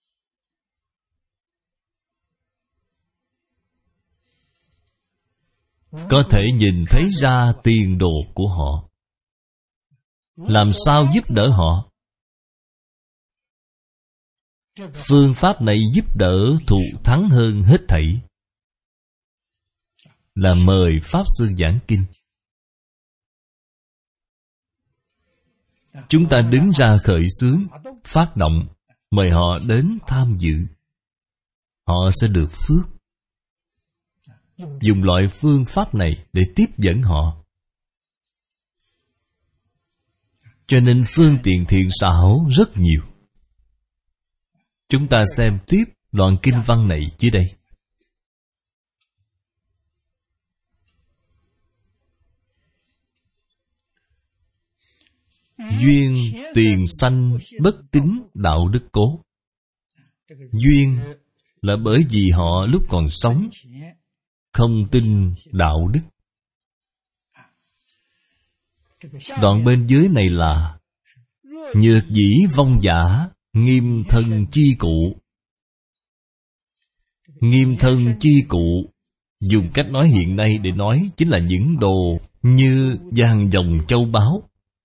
S1: Có thể nhìn thấy ra tiền đồ của họ. Làm sao giúp đỡ họ? Phương pháp này giúp đỡ thù thắng hơn hết thảy là mời Pháp Sư giảng kinh. Chúng ta đứng ra khởi xướng, phát động, mời họ đến tham dự. Họ sẽ được phước. Dùng loại phương pháp này để tiếp dẫn họ. Cho nên phương tiện thiện xảo rất nhiều. Chúng ta xem tiếp đoạn kinh văn này dưới đây. Duyên tiền sanh bất tín đạo đức cố. Duyên là bởi vì họ lúc còn sống không tin đạo đức. Đoạn bên dưới này là nhược dĩ vong giả, nghiêm thân chi cụ. Nghiêm thân chi cụ, dùng cách nói hiện nay để nói chính là những đồ như vàng dòng châu báu,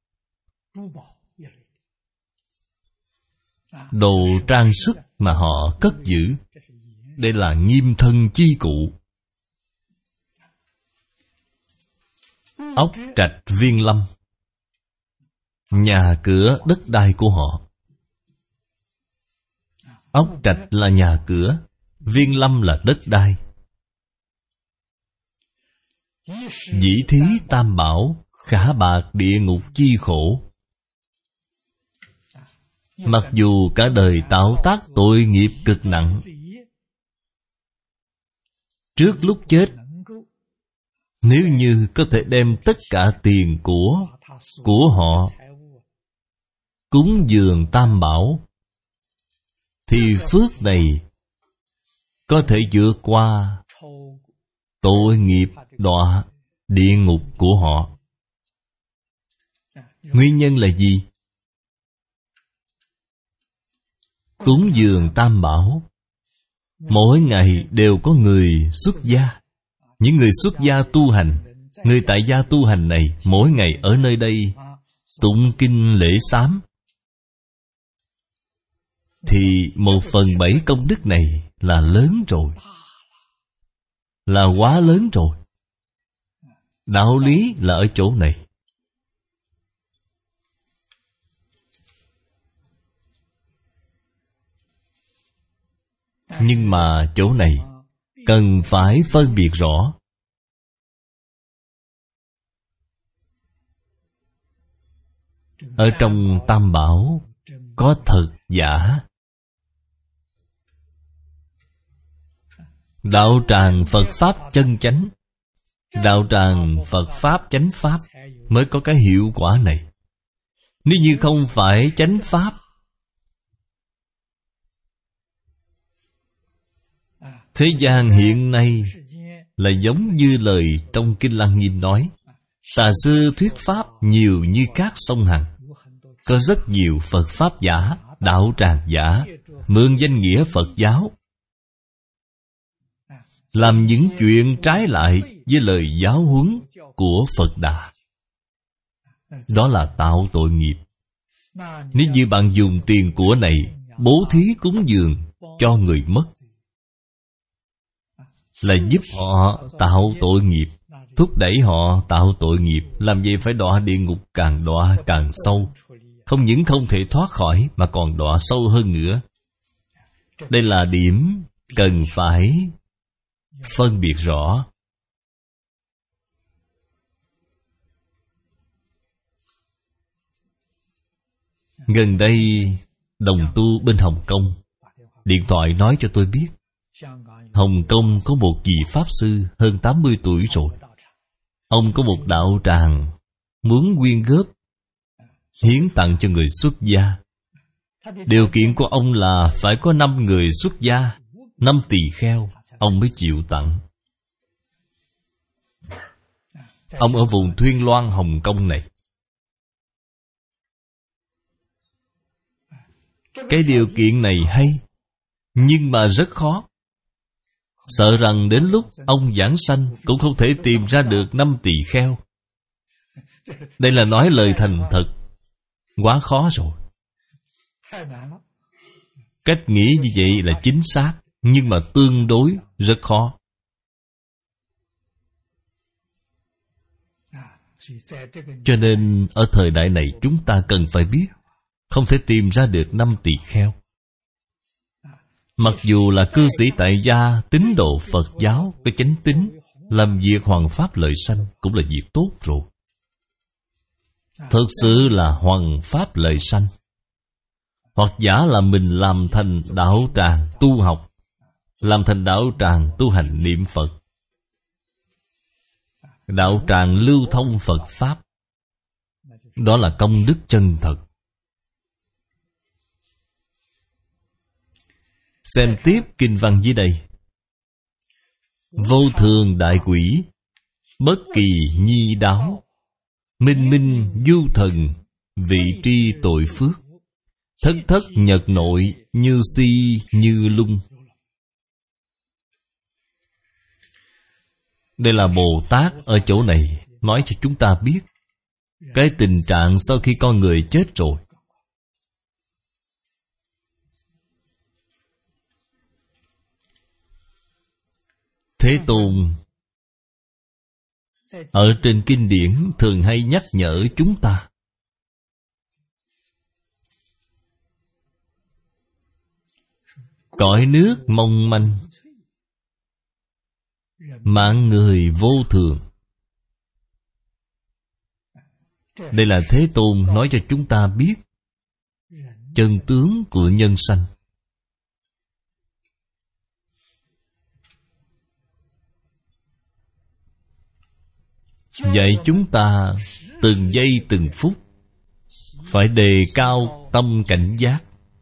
S1: đồ trang sức mà họ cất giữ. Đây là nghiêm thân chi cụ. Ốc trạch viên lâm, nhà cửa đất đai của họ. Ốc trạch là nhà cửa, viên lâm là đất đai. Dĩ thí tam bảo, khả bạc địa ngục chi khổ. Mặc dù cả đời tạo tác tội nghiệp cực nặng, trước lúc chết, nếu như có thể đem tất cả tiền của của họ cúng dường tam bảo, thì phước này có thể vượt qua tội nghiệp đọa địa ngục của họ. Nguyên nhân là gì? Cúng dường tam bảo, mỗi ngày đều có người xuất gia. Những người xuất gia tu hành, người tại gia tu hành này mỗi ngày ở nơi đây tụng kinh lễ sám, thì một phần bảy công đức này là lớn rồi, là quá lớn rồi. Đạo lý là ở chỗ này. Nhưng mà chỗ này cần phải phân biệt rõ. Ở trong tam bảo có thật giả. Đạo tràng Phật Pháp chân chánh, đạo tràng Phật Pháp chánh Pháp mới có cái hiệu quả này. Nếu như không phải chánh Pháp, thế gian hiện nay là giống như lời trong Kinh Lăng Nghiêm nói: tà sư thuyết Pháp nhiều như cát sông Hằng. Có rất nhiều Phật Pháp giả, đạo tràng giả, mượn danh nghĩa Phật giáo, làm những chuyện trái lại với lời giáo huấn của Phật Đà. Đó là tạo tội nghiệp. Nếu như bạn dùng tiền của này bố thí cúng dường cho người mất, là giúp họ tạo tội nghiệp, thúc đẩy họ tạo tội nghiệp. Làm vậy phải đọa địa ngục, càng đọa càng sâu. Không những không thể thoát khỏi, mà còn đọa sâu hơn nữa. Đây là điểm cần phải phân biệt rõ. Gần đây, đồng tu bên Hồng Kông điện thoại nói cho tôi biết, Hồng Kông có một vị Pháp Sư hơn tám mươi tuổi rồi. Ông có một đạo tràng muốn quyên góp hiến tặng cho người xuất gia. Điều kiện của ông là phải có năm người xuất gia, năm tỳ kheo, ông mới chịu tặng. Ông ở vùng Thuyên Loan, Hồng Kông này. Cái điều kiện này hay, nhưng mà rất khó. Sợ rằng đến lúc ông giảng sanh cũng không thể tìm ra được năm tỳ kheo. Đây là nói lời thành thật, quá khó rồi. Cách nghĩ như vậy là chính xác, nhưng mà tương đối rất khó. Cho nên ở thời đại này chúng ta cần phải biết, không thể tìm ra được năm tỳ kheo. Mặc dù là cư sĩ tại gia, tín đồ Phật giáo, có chánh tín, làm việc hoằng pháp lợi sanh cũng là việc tốt rồi. Thực sự là hoằng pháp lợi sanh. Hoặc giả là mình làm thành đạo tràng tu học, làm thành đạo tràng tu hành niệm Phật, đạo tràng lưu thông Phật Pháp. Đó là công đức chân thật. Xem tiếp kinh văn dưới đây. Vô thường đại quỷ, bất kỳ nhi đáo, minh minh du thần, vị tri tội phước, thất thất nhật nội, như si như lung. Đây là Bồ Tát ở chỗ này nói cho chúng ta biết cái tình trạng sau khi con người chết rồi. Thế Tôn ở trên kinh điển thường hay nhắc nhở chúng ta. Cõi nước mong manh, mạng người vô thường. Đây là Thế Tôn nói cho chúng ta biết chân tướng của nhân sanh. Dạy chúng ta từng giây từng phút phải đề cao tâm cảnh giác,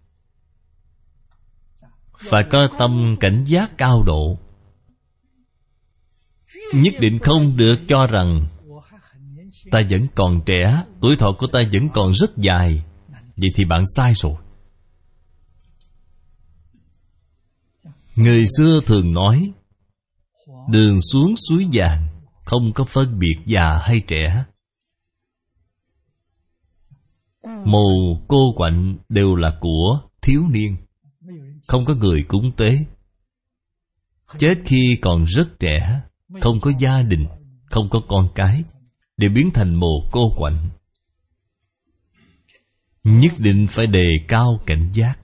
S1: phải có tâm cảnh giác cao độ. Nhất định không được cho rằng ta vẫn còn trẻ, tuổi thọ của ta vẫn còn rất dài. Vậy thì bạn sai rồi. Người xưa thường nói đường xuống suối vàng, không có phân biệt già hay trẻ. Mồ cô quạnh đều là của thiếu niên, không có người cúng tế. Chết khi còn rất trẻ, không có gia đình, không có con cái, đều biến thành mồ cô quạnh. Nhất định phải đề cao cảnh giác.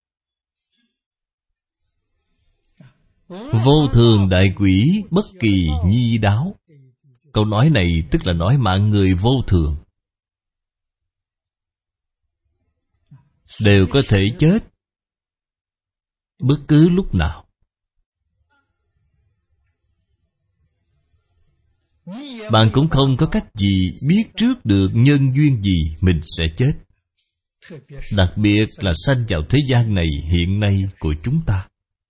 S1: Vô thường đại quỷ, bất kỳ nhi đáo. Câu nói này tức là nói mạng người vô thường, đều có thể chết bất cứ lúc nào. Bạn cũng không có cách gì biết trước được nhân duyên gì mình sẽ chết. Đặc biệt là sanh vào thế gian này hiện nay của chúng ta.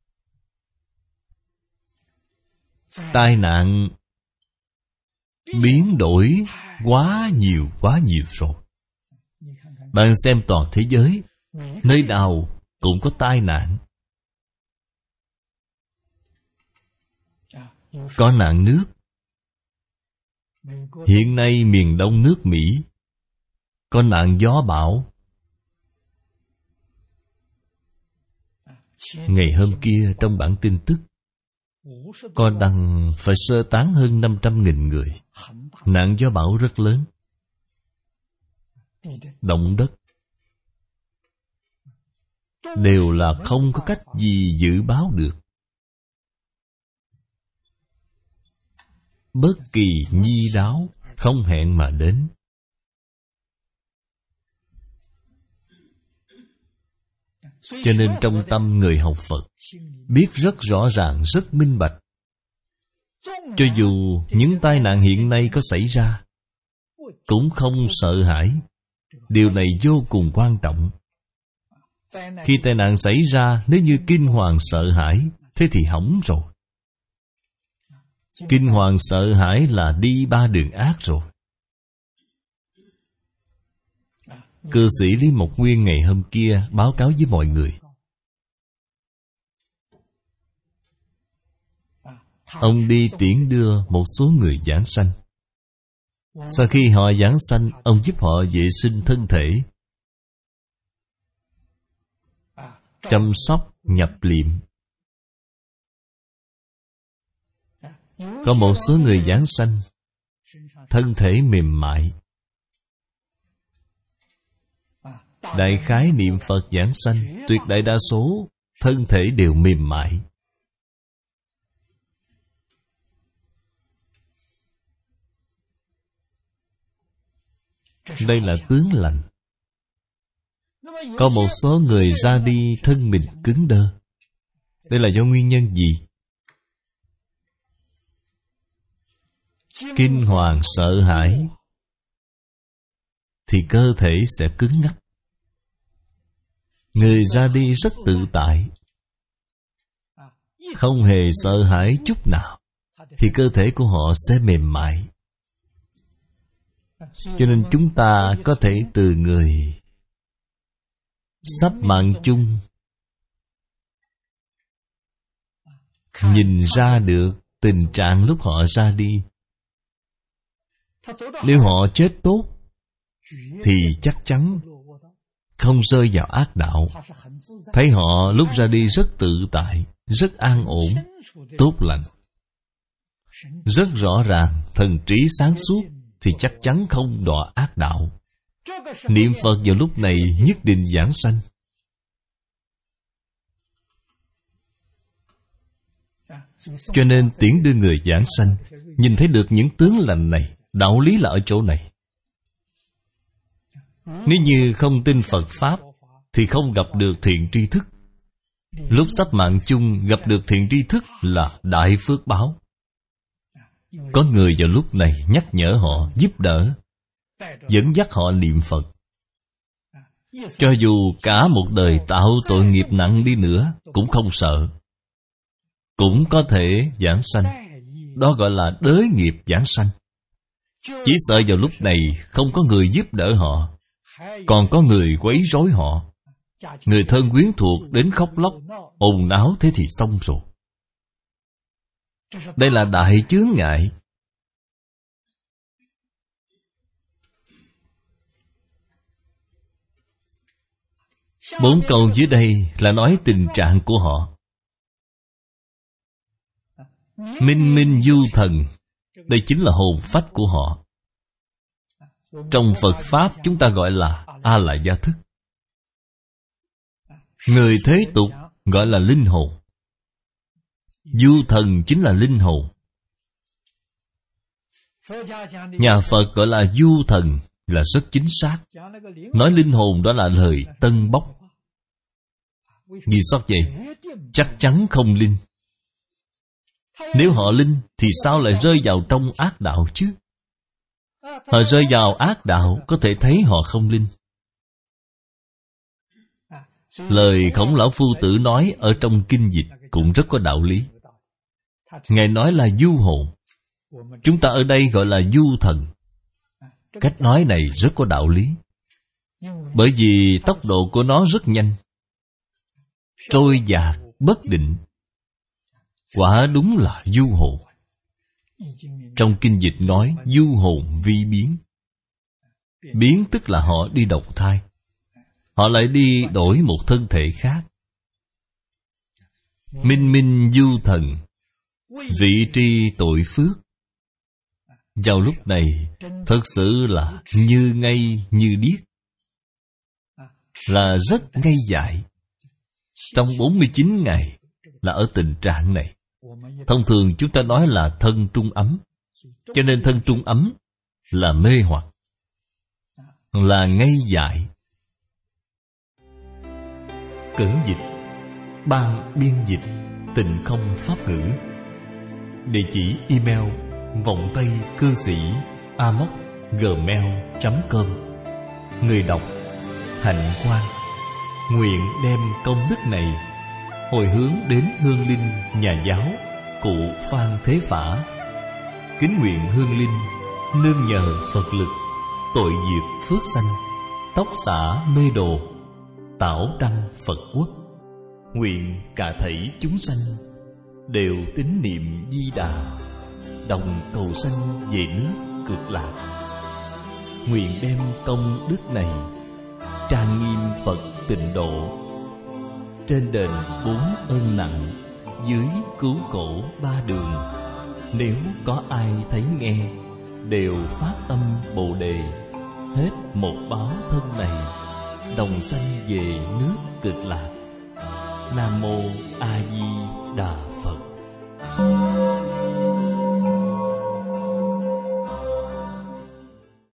S1: Tai nạn biến đổi quá nhiều quá nhiều rồi. Bạn xem toàn thế giới, nơi nào cũng có tai nạn. Có nạn nước. Hiện nay miền đông nước Mỹ có nạn gió bão. Ngày hôm kia trong bản tin tức có đăng phải sơ tán hơn năm trăm nghìn người. Nạn gió bão rất lớn. Động đất đều là không có cách gì dự báo được. Bất kỳ nhi đáo không hẹn mà đến. Cho nên trong tâm người học Phật biết rất rõ ràng, rất minh bạch. Cho dù những tai nạn hiện nay có xảy ra, cũng không sợ hãi. Điều này vô cùng quan trọng. Khi tai nạn xảy ra, nếu như kinh hoàng sợ hãi, thế thì hỏng rồi. Kinh hoàng sợ hãi là đi ba đường ác rồi. Cư sĩ Lý Mộc Nguyên ngày hôm kia báo cáo với mọi người, ông đi tiễn đưa một số người giảng sanh. Sau khi họ giảng sanh, ông giúp họ vệ sinh thân thể, chăm sóc, nhập liệm. Có một số người giảng sanh thân thể mềm mại, đại khái niệm Phật giảng sanh, tuyệt đại đa số thân thể đều mềm mại. Đây là tướng lành. Có một số người ra đi thân mình cứng đơ. Đây là do nguyên nhân gì? Kinh hoàng sợ hãi thì cơ thể sẽ cứng ngắc. Người ra đi rất tự tại, không hề sợ hãi chút nào, thì cơ thể của họ sẽ mềm mại. Cho nên chúng ta có thể từ người sắp mạng chung nhìn ra được tình trạng lúc họ ra đi. Nếu họ chết tốt thì chắc chắn không rơi vào ác đạo. Thấy họ lúc ra đi rất tự tại, rất an ổn, tốt lành, rất rõ ràng, thần trí sáng suốt, thì chắc chắn không đọa ác đạo. Niệm Phật vào lúc này nhất định giảng sanh. Cho nên tiễn đưa người giảng sanh, nhìn thấy được những tướng lành này. Đạo lý là ở chỗ này. Nếu như không tin Phật Pháp thì không gặp được thiện tri thức. Lúc sắp mạng chung gặp được thiện tri thức là đại phước báo. Có người vào lúc này nhắc nhở họ, giúp đỡ, dẫn dắt họ niệm Phật. Cho dù cả một đời tạo tội nghiệp nặng đi nữa cũng không sợ, cũng có thể giảng sanh. Đó gọi là đới nghiệp giảng sanh. Chỉ sợ vào lúc này không có người giúp đỡ họ, còn có người quấy rối họ, người thân quyến thuộc đến khóc lóc, ồn náo, thế thì xong rồi. Đây là đại chướng ngại. Bốn câu dưới đây là nói tình trạng của họ. Minh minh du thần, đây chính là hồn phách của họ. Trong Phật Pháp chúng ta gọi là A-la-gia thức. Người thế tục gọi là linh hồn. Du thần chính là linh hồn. Nhà Phật gọi là du thần là rất chính xác. Nói linh hồn đó là lời tân bốc. Vì sao vậy? Chắc chắn không linh. Nếu họ linh thì sao lại rơi vào trong ác đạo chứ? Họ rơi vào ác đạo có thể thấy họ không linh. Lời Khổng Lão Phu Tử nói ở trong kinh dịch cũng rất có đạo lý. Ngài nói là du hồn, chúng ta ở đây gọi là du thần. Cách nói này rất có đạo lý. Bởi vì tốc độ của nó rất nhanh, trôi dạt bất định. Quả đúng là du hồn. Trong kinh dịch nói du hồn vi biến. Biến tức là họ đi độc thai, họ lại đi đổi một thân thể khác. Minh minh du thần, vị tri tội phước. Vào lúc này thật sự là như ngây như điếc, là rất ngây dại. Trong bốn mươi chín ngày là ở tình trạng này. Thông thường chúng ta nói là thân trung ấm. Cho nên thân trung ấm là mê hoặc, là ngây dại. Cẩn dịch, ban biên dịch Tịnh Không Pháp Ngữ. Địa chỉ email vọng tây cư sĩ a m o c gmail chấm com. Người đọc Hạnh Quang. Nguyện đem công đức này hồi hướng đến hương linh nhà giáo cụ Phan Thế Phả. Kính nguyện hương linh nương nhờ Phật lực, tội diệt phước sanh, tóc xả mê đồ, tảo đăng Phật quốc. Nguyện cả thảy chúng sanh đều tín niệm Di Đà, đồng cầu sanh về nước Cực Lạc. Nguyện đem công đức này trang nghiêm Phật Tịnh Độ, trên đền bốn ơn nặng, dưới cứu khổ ba đường. Nếu có ai thấy nghe, đều phát tâm Bồ Đề, hết một báo thân này, đồng sanh về nước Cực Lạc. Nam Mô A Di Đà Phật.